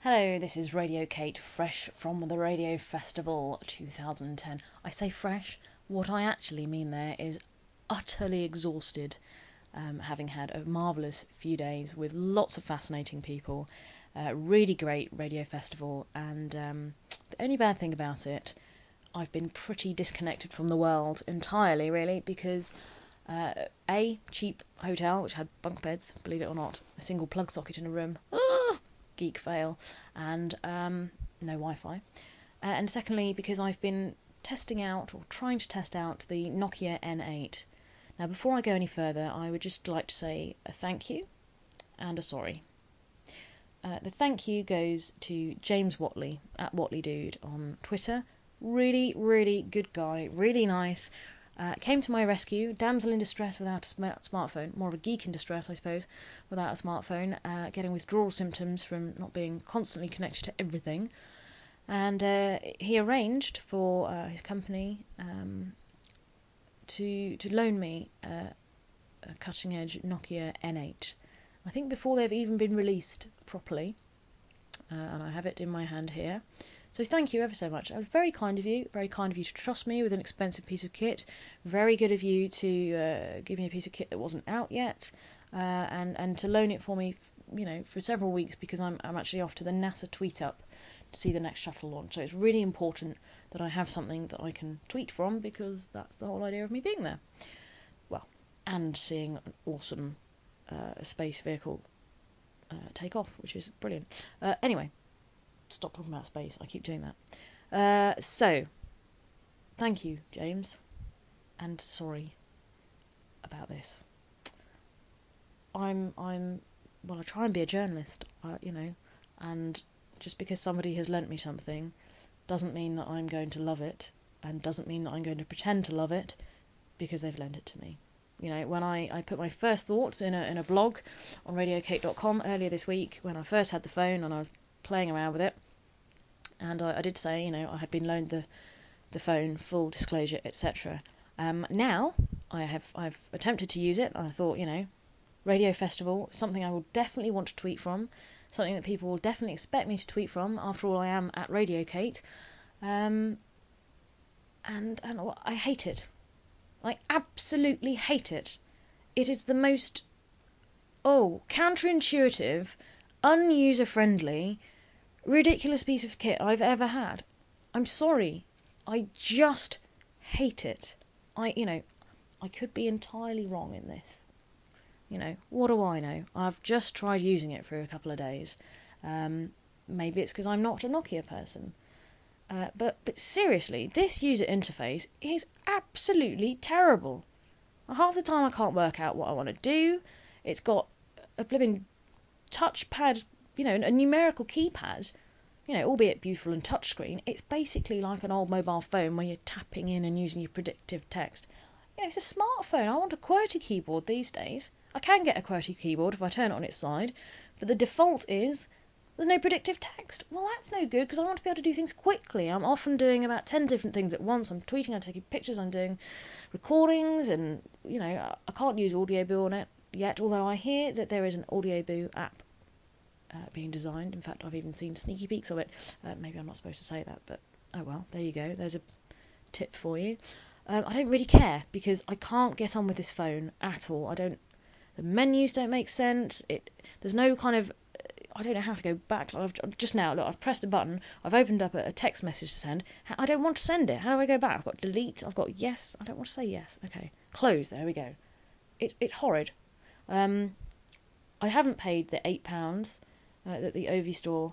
Hello, this is Radio Kate, fresh from the Radio Festival 2010. I say fresh, what I actually mean there is utterly exhausted, having had a marvellous few days with lots of fascinating people, really great Radio Festival, and the only bad thing about it, I've been pretty disconnected from the world entirely, really, because a cheap hotel, which had bunk beds, believe it or not, a single plug socket in a room, geek fail, and no Wi-Fi. And secondly, because I've been testing out, or trying to test out, the Nokia N8. Now, before I go any further, I would just like to say a thank you and a sorry. The thank you goes to James Watley, at WatleyDude on Twitter. Really, really good guy, really nice. Came to my rescue, damsel in distress without a smartphone, more of a geek in distress, I suppose, without a smartphone, getting withdrawal symptoms from not being constantly connected to everything. And he arranged for his company to loan me a cutting-edge Nokia N8. I think before they've even been released properly, and I have it in my hand here. So thank you ever so much. It was very kind of you to trust me with an expensive piece of kit. Very good of you to give me a piece of kit that wasn't out yet, and to loan it for me, for several weeks, because I'm actually off to the NASA Tweet Up to see the next shuttle launch. So it's really important that I have something that I can tweet from, because that's the whole idea of me being there. Well, and seeing an awesome space vehicle take off, which is brilliant. Anyway. Stop talking about space. I keep doing that. So, thank you, James, and sorry about this. I try and be a journalist, and just because somebody has lent me something doesn't mean that I'm going to love it, and doesn't mean that I'm going to pretend to love it because they've lent it to me. When I put my first thoughts in a blog on radiokate.com earlier this week, when I first had the phone and I was playing around with it, and I did say, I had been loaned the phone, full disclosure, etc. Now I've attempted to use it. I thought, Radio Festival, something I will definitely want to tweet from, something that people will definitely expect me to tweet from. After all, I am at Radio Kate, and I hate it. I absolutely hate it. It is the most counterintuitive, unuser-friendly, ridiculous piece of kit I've ever had. I'm sorry. I just hate it. I could be entirely wrong in this. What do I know? I've just tried using it for a couple of days. Maybe it's because I'm not a Nokia person. But seriously, this user interface is absolutely terrible. Half the time I can't work out what I want to do. It's got a blipping touchpad, a numerical keypad, albeit beautiful and touchscreen. It's basically like an old mobile phone where you're tapping in and using your predictive text. It's a smartphone. I want a QWERTY keyboard these days. I can get a QWERTY keyboard if I turn it on its side, but the default is there's no predictive text. Well, that's no good, because I want to be able to do things quickly. I'm often doing about 10 different things at once. I'm tweeting, I'm taking pictures, I'm doing recordings, and, I can't use Audioboo on it yet, although I hear that there is an Audioboo app being designed. In fact, I've even seen sneaky peeks of it. Maybe I'm not supposed to say that, but oh well, there you go. There's a tip for you. I don't really care, because I can't get on with this phone at all. The menus don't make sense. There's no kind of, I don't know how to go back. I've pressed a button, I've opened up a text message to send. I don't want to send it. How do I go back? I've got delete, I've got yes. I don't want to say yes. Okay, close, there we go. It's horrid. I haven't paid the £8 that the Ovi Store,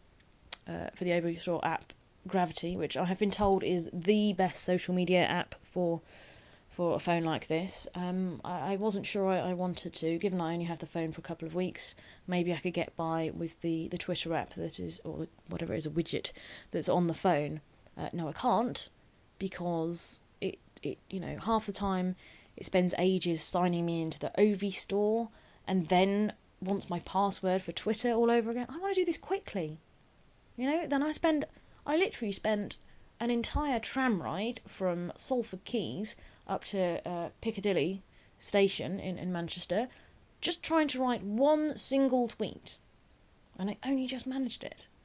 for the Ovi Store app, Gravity, which I have been told is the best social media app for a phone like this. I wasn't sure I wanted to, given I only have the phone for a couple of weeks. Maybe I could get by with the Twitter app that is, or whatever it is, a widget that's on the phone. No, I can't, because it half the time it spends ages signing me into the Ovi Store, and then wants my password for Twitter all over again. I want to do this quickly. Then I literally spent an entire tram ride from Salford Quays up to Piccadilly station in Manchester, just trying to write one single tweet. And I only just managed it.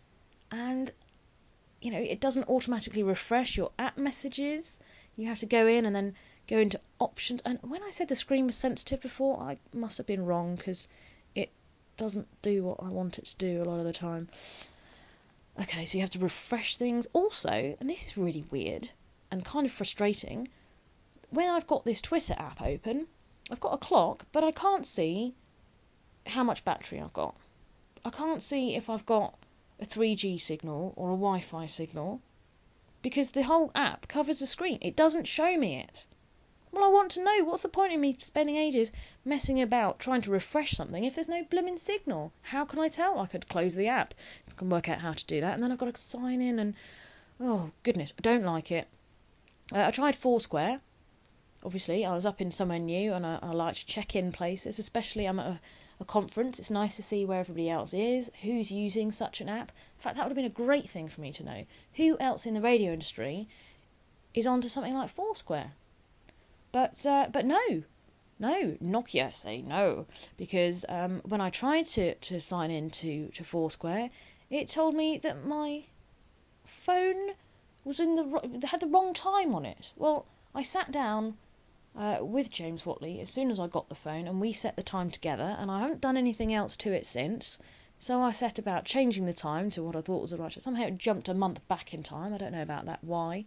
and, it doesn't automatically refresh your app messages. You have to go in and then go into options. And when I said the screen was sensitive before, I must have been wrong, because it doesn't do what I want it to do a lot of the time. Okay, so you have to refresh things. Also, and this is really weird and kind of frustrating, when I've got this Twitter app open, I've got a clock, but I can't see how much battery I've got. I can't see if I've got a 3G signal or a Wi-Fi signal, because the whole app covers the screen. It doesn't show me it. Well, I want to know, what's the point in me spending ages messing about trying to refresh something if there's no blooming signal? How can I tell? I could close the app. I can work out how to do that, and then I've got to sign in, and oh goodness, I don't like it. I tried Foursquare. Obviously, I was up in somewhere new, and I like to check in places, especially I'm at a conference. It's nice to see where everybody else is, who's using such an app. In fact, that would have been a great thing for me to know. Who else in the radio industry is onto something like Foursquare? But no, Nokia say no, because when I tried to sign in to Foursquare, it told me that my phone was had the wrong time on it. Well, I sat down with James Watley as soon as I got the phone, and we set the time together, and I haven't done anything else to it since. So I set about changing the time to what I thought was the right time. Somehow it jumped a month back in time. I don't know about that, why.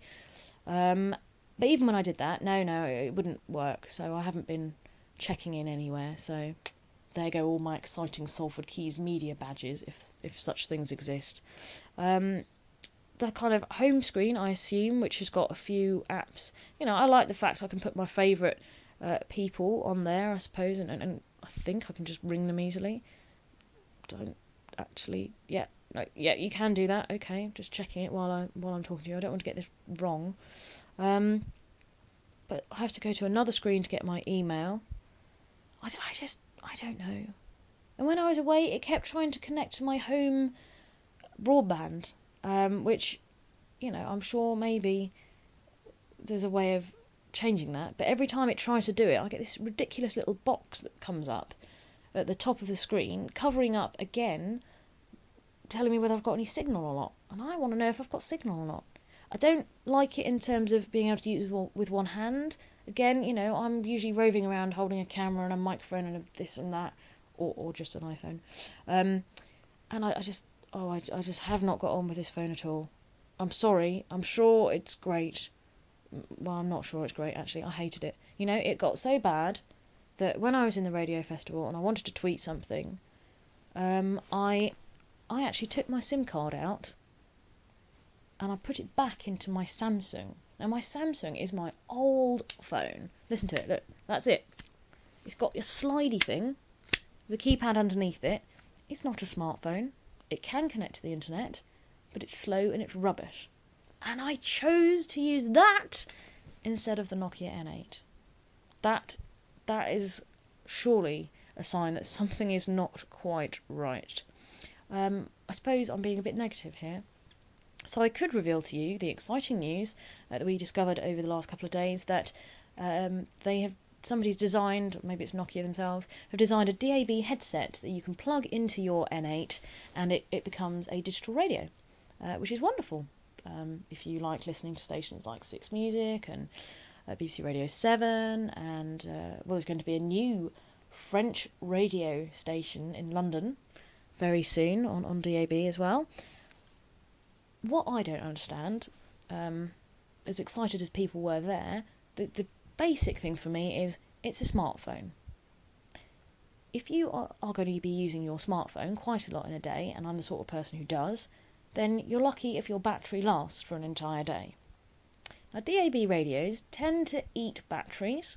But even when I did that, no, it wouldn't work. So I haven't been checking in anywhere. So there go all my exciting Salford Keys media badges, if such things exist. The kind of home screen, I assume, which has got a few apps. I like the fact I can put my favourite people on there, I suppose, and I think I can just ring them easily. Don't actually, yeah, you can do that. Okay, just checking it while I'm talking to you. I don't want to get this wrong. But I have to go to another screen to get my email. I don't know. And when I was away, it kept trying to connect to my home broadband, which, I'm sure maybe there's a way of changing that. But every time it tries to do it, I get this ridiculous little box that comes up at the top of the screen, covering up again, telling me whether I've got any signal or not. And I want to know if I've got signal or not. I don't like it in terms of being able to use it with one hand. Again, I'm usually roving around holding a camera and a microphone and this and that, or just an iPhone. And I just have not got on with this phone at all. I'm sorry. I'm sure it's great. Well, I'm not sure it's great, actually. I hated it. It got so bad that when I was in the radio festival and I wanted to tweet something, I actually took my SIM card out and I put it back into my Samsung. Now, my Samsung is my old phone. Listen to it, look. That's it. It's got a slidey thing with a keypad underneath it. It's not a smartphone. It can connect to the internet, but it's slow and it's rubbish. And I chose to use that instead of the Nokia N8. That is surely a sign that something is not quite right. I suppose I'm being a bit negative here. So I could reveal to you the exciting news that we discovered over the last couple of days, that somebody's designed, maybe it's Nokia themselves, have designed a DAB headset that you can plug into your N8 and it becomes a digital radio, which is wonderful. If you like listening to stations like Six Music and BBC Radio 7, and there's going to be a new French radio station in London very soon on DAB as well. What I don't understand, as excited as people were there, the basic thing for me is it's a smartphone. If you are going to be using your smartphone quite a lot in a day, and I'm the sort of person who does, then you're lucky if your battery lasts for an entire day. Now, DAB radios tend to eat batteries.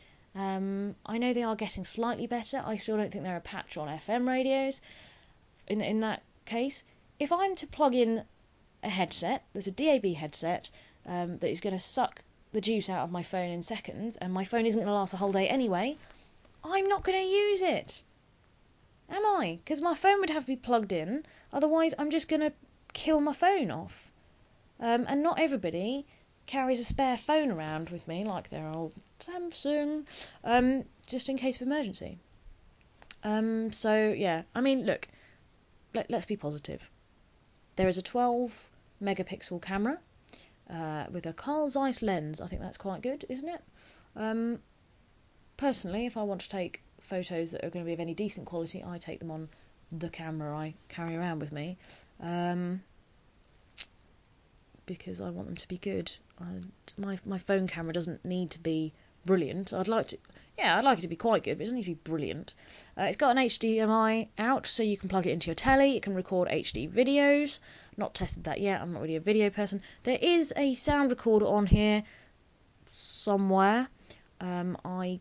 I know they are getting slightly better. I still don't think they're a patch on FM radios. In that case, if I'm to plug in a headset, there's a DAB headset that is going to suck the juice out of my phone in seconds, and my phone isn't going to last a whole day anyway, I'm not going to use it. Am I? Because my phone would have to be plugged in, otherwise I'm just going to kill my phone off. And not everybody carries a spare phone around with me, like their old Samsung, just in case of emergency. So, yeah, I mean, look, let's be positive. There is a 12 megapixel camera with a Carl Zeiss lens. I think that's quite good, isn't it? Personally, if I want to take photos that are going to be of any decent quality, I take them on the camera I carry around with me, because I want them to be good. My phone camera doesn't need to be brilliant. I'd like it to be quite good, but it doesn't need to be brilliant. It's got an HDMI out, so you can plug it into your telly. It can record HD videos. Not tested that yet. I'm not really a video person. There is a sound recorder on here somewhere. I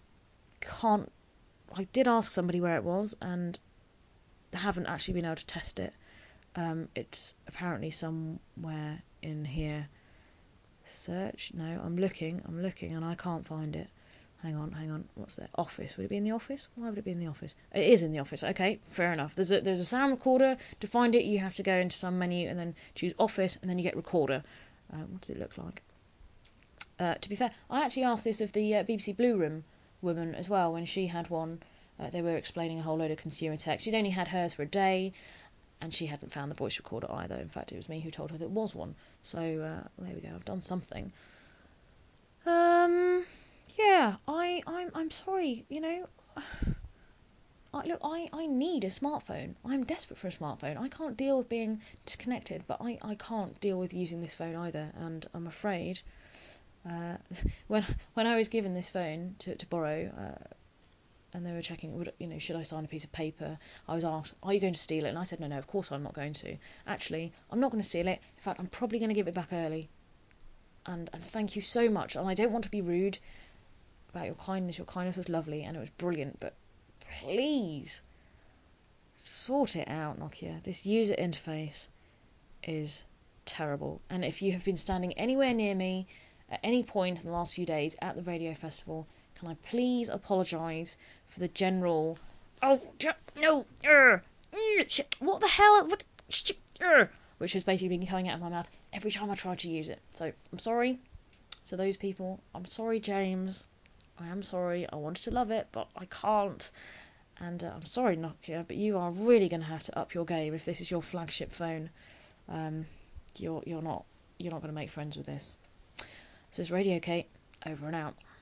did ask somebody where it was, and haven't actually been able to test it. It's apparently somewhere in here. Search. No, I'm looking, and I can't find it. Hang on. What's that? Office. Would it be in the office? Why would it be in the office? It is in the office. Okay, fair enough. There's a sound recorder. To find it, you have to go into some menu and then choose office, and then you get recorder. What does it look like? To be fair, I actually asked this of the BBC Blue Room woman as well when she had one. They were explaining a whole load of consumer tech. She'd only had hers for a day, and she hadn't found the voice recorder either. In fact, it was me who told her there was one. So there we go. I've done something. Yeah, I'm sorry. You know, I need a smartphone. I'm desperate for a smartphone. I can't deal with being disconnected, but I can't deal with using this phone either. And I'm afraid, when I was given this phone to borrow. And they were checking, should I sign a piece of paper? I was asked, are you going to steal it? And I said, no, of course I'm not going to. Actually, I'm not going to steal it. In fact, I'm probably going to give it back early. And thank you so much. And I don't want to be rude about your kindness. Your kindness was lovely and it was brilliant. But please, sort it out, Nokia. This user interface is terrible. And if you have been standing anywhere near me at any point in the last few days at the radio festival, can I please apologise for the general... Oh, no! What the hell? Which has basically been coming out of my mouth every time I tried to use it. So, I'm sorry to those people. I'm sorry, James. I am sorry. I wanted to love it, but I can't. And I'm sorry, Nokia, but you are really going to have to up your game if this is your flagship phone. You're not going to make friends with this. This is Radio Kate, over and out.